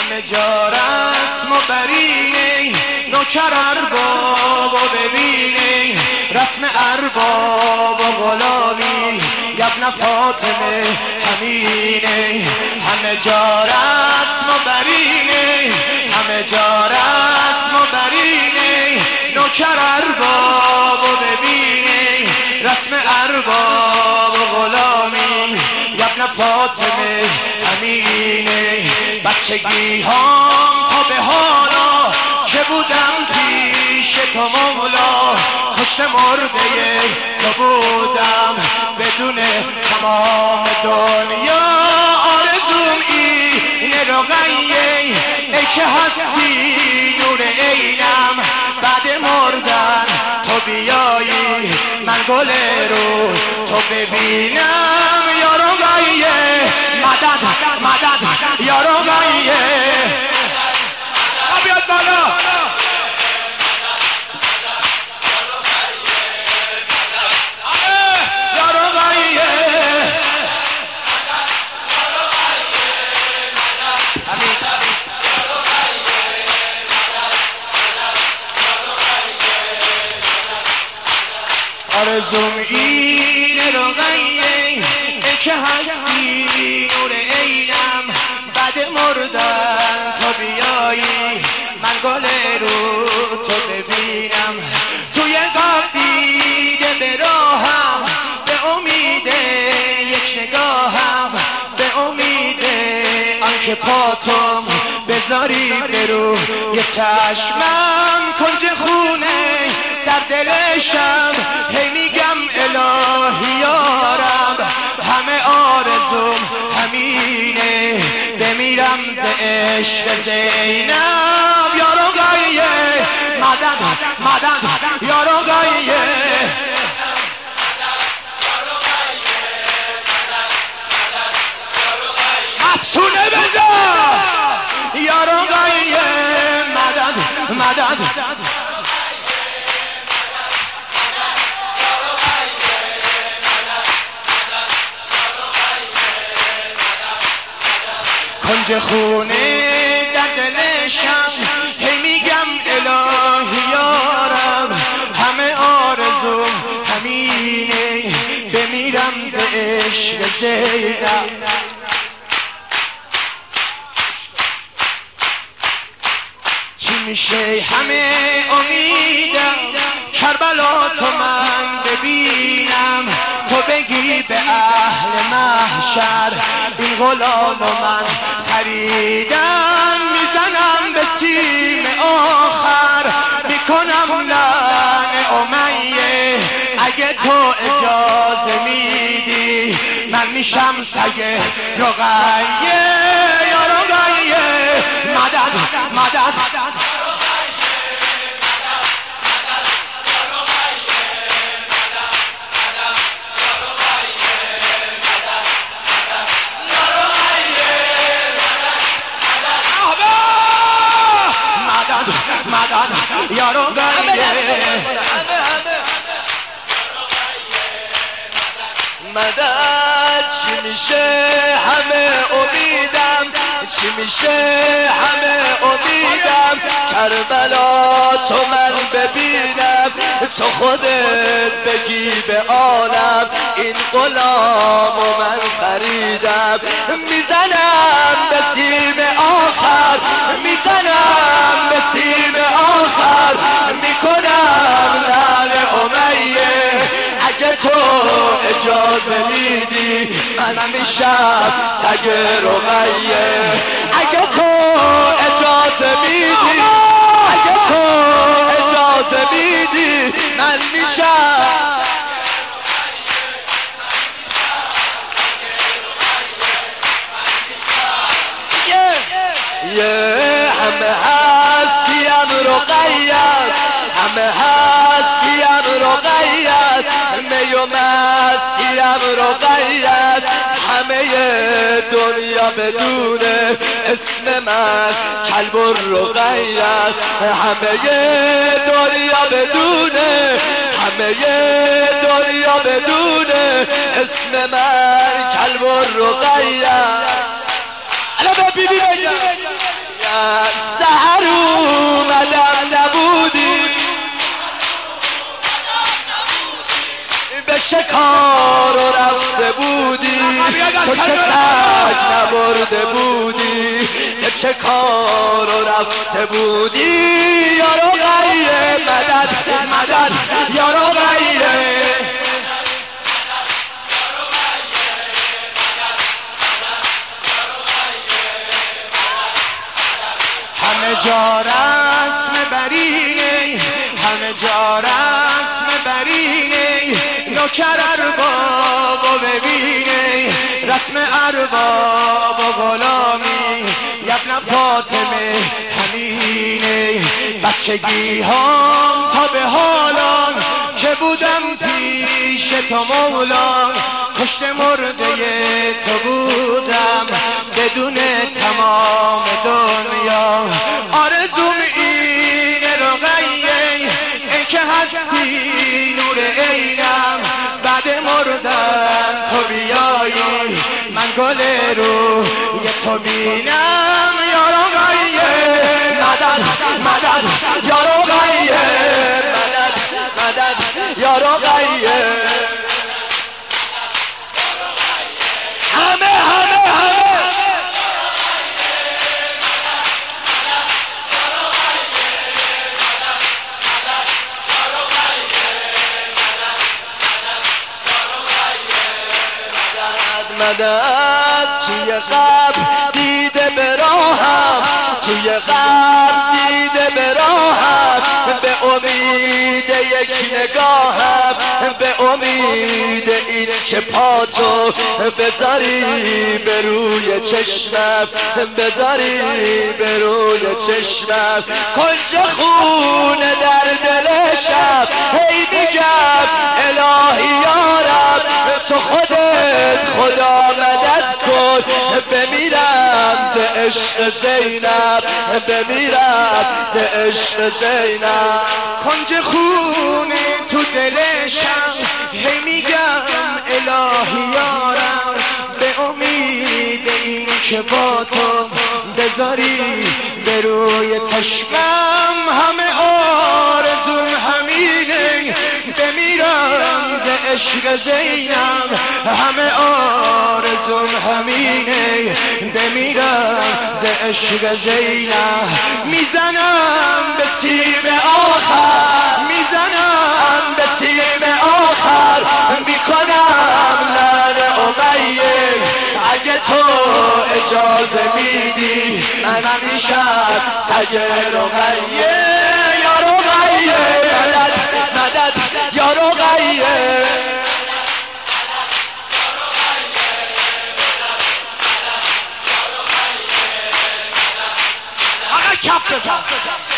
همه جا رسم و برینه نوکر ارباب و ببینه رسم ارباب و غلامی ابن فاطمه همینه همه جا رسم و برینه همه جا رسم و برینه نوکر ارباب و ببینه رسم ارباب و غلامی ابن فاطمه همینه بچگی هم تا به حالا که بودم پیش تو مولا کشت مرده تو بودم بدون تمام دنیا آرزوم اینه رقیه ای که هستی نور عینم بعد مردن تو بیایی من گل رو تو ببینم یا رقیه مدد مدد یا رقیه بیاد بالا آرزوم اینه رقیه ای که هستی نور عینم بعد مردن تو بیایی من گل رو تو ببینم توی قاب دیده به راهم به امید یک نگاهم به امید آنکه پاتم بذاری برو یه چشمم کنج خونه در دلشم هی میگم الهی یارم همه آرزوم همینه بمیرم ز عشق زینب یا رقیه مدد مدد یا رقیه مسونه بزن یا رقیه مدد مدد کنج خونه در دلشم هی میگم الهی یارم همه آرزوم همینه بمیرم ز عشق زینب چی میشه همه امیدم کربلا تو من ببینم تو بگی به اهل محشر این غلام من خریدم میزنم به سیم آخر میکنم لعن امیه اگه تو اجازه میدی من میشم سگ رقیه یا رقیه مدد مدد یا رقیه مدد چی میشه همه امیدم چی میشه همه امیدم کربلا تو من ببینم تو خودت بگی به عالم این غلام و من خریدم میزنم به سیم آخر میزنم به سیم آخر میکنم لعن امیه اگه تو اجازه میدی من میشم سگ رقیه اگه تو اجازه میدی اگه تو اجازه میدی من میشم همه هستیم رقیه همه هستیم رقیه می و مستیم رقیه همه دنیا بدون اسم من کلب و رقیه همه دنیا بدون همه دنیا بدون اسم من کلب و رقیه الان به بیبی بگم تو که سگ نبرده بودی که چه کار و رفته بودی یارو غیره مدد مدد یارو غیره همه جا رسم برینه همه جا رسم برینه نوکر ارباب ببینه رسم ارباب و غلامی یبن فاطمه همینه بچگی هم تا به حالان که بودم پیش تو مولا کشت مرده تو بودم بدون تمام دنیا آرزوم اینه رقیه ای که هستی نور عینم بعد مردن تو بیایی من گل روی تو بینم یا رقیه مدد مدد یا رقیه مدد مدد یا رقیه همه مدد توی قبر دیده به راهم توی قبر دیده به راهم به امید یک نگاهم به امید این که پاتو بذاری به روی چشمم بذاری به روی چشمم کنج خونه در دل شب هی میگم الهی یارب تو خودت خدا مدد کن بمیرم ز عشق زینب بمیرم ز عشق زینب کنج خونه تو دلشم هی میگم الهی یارم به امید این که با تو بذاری به روی چشمم همه آرزوم همینه بمیرم ز عشق زینب همه آرزوم همینه بمیرم ز عشق زینب میزنم به سیم آخر میزنم به سیم آخر میکنم لعن امیه اگه تو اجازه میدی من میشم سگ رقیه یا رقیه مدد مدد یا رقیه آقا کف بزن